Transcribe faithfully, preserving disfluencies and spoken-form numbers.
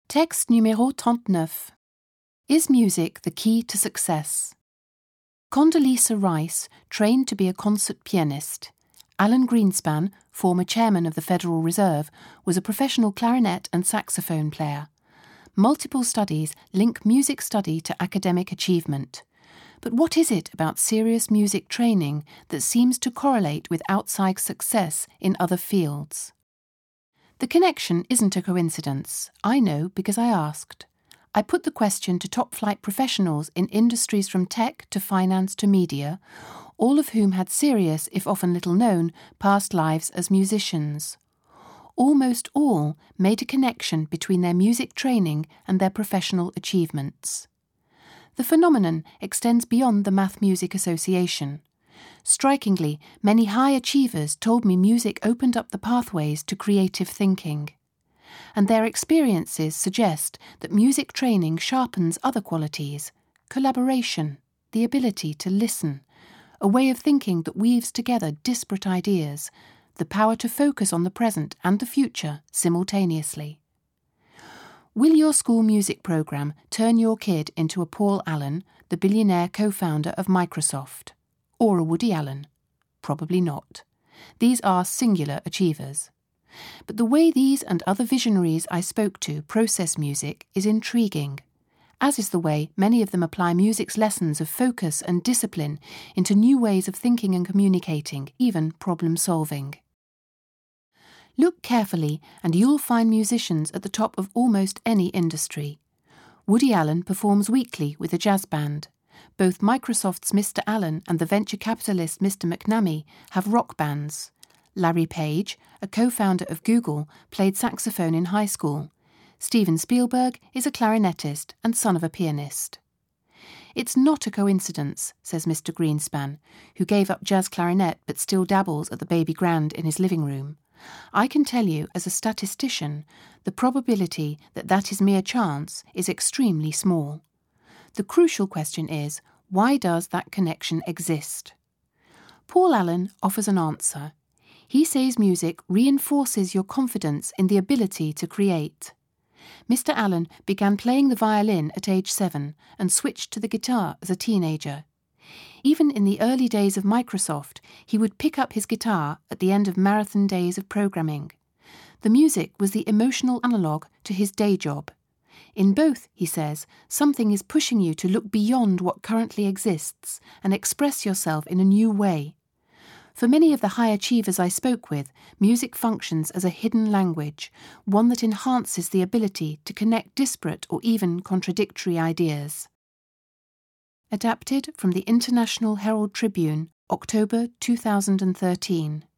Texte numéro trente-neuf. Is music the key to success? Condoleezza Rice trained to be a concert pianist. Alan Greenspan, former chairman of the Federal Reserve, was a professional clarinet and saxophone player. Multiple studies link music study to academic achievement. But what is it about serious music training that seems to correlate with outside success in other fields? The connection isn't a coincidence. I know because I asked. I put the question to top-flight professionals in industries from tech to finance to media, all of whom had serious, if often little-known, past lives as musicians. Almost all made a connection between their music training and their professional achievements. The phenomenon extends beyond the Math Music Association. Strikingly, many high achievers told me music opened up the pathways to creative thinking. And their experiences suggest that music training sharpens other qualities: collaboration, the ability to listen, a way of thinking that weaves together disparate ideas, the power to focus on the present and the future simultaneously. Will your school music program turn your kid into a Paul Allen, the billionaire co-founder of Microsoft? Or a Woody Allen? Probably not. These are singular achievers. But the way these and other visionaries I spoke to process music is intriguing, as is the way many of them apply music's lessons of focus and discipline into new ways of thinking and communicating, even problem-solving. Look carefully and you'll find musicians at the top of almost any industry. Woody Allen performs weekly with a jazz band. Both Microsoft's Mister Allen and the venture capitalist Mister McNamee have rock bands. Larry Page, a co-founder of Google, played saxophone in high school. Steven Spielberg is a clarinetist and son of a pianist. It's not a coincidence, says Mister Greenspan, who gave up jazz clarinet but still dabbles at the baby grand in his living room. I can tell you, as a statistician, the probability that that is mere chance is extremely small. The crucial question is, why does that connection exist? Paul Allen offers an answer. He says music reinforces your confidence in the ability to create. Mister Allen began playing the violin at age seven and switched to the guitar as a teenager. Even in the early days of Microsoft, he would pick up his guitar at the end of marathon days of programming. The music was the emotional analogue to his day job. In both, he says, something is pushing you to look beyond what currently exists and express yourself in a new way. For many of the high achievers I spoke with, music functions as a hidden language, one that enhances the ability to connect disparate or even contradictory ideas. Adapted from the International Herald Tribune, October two thousand thirteen.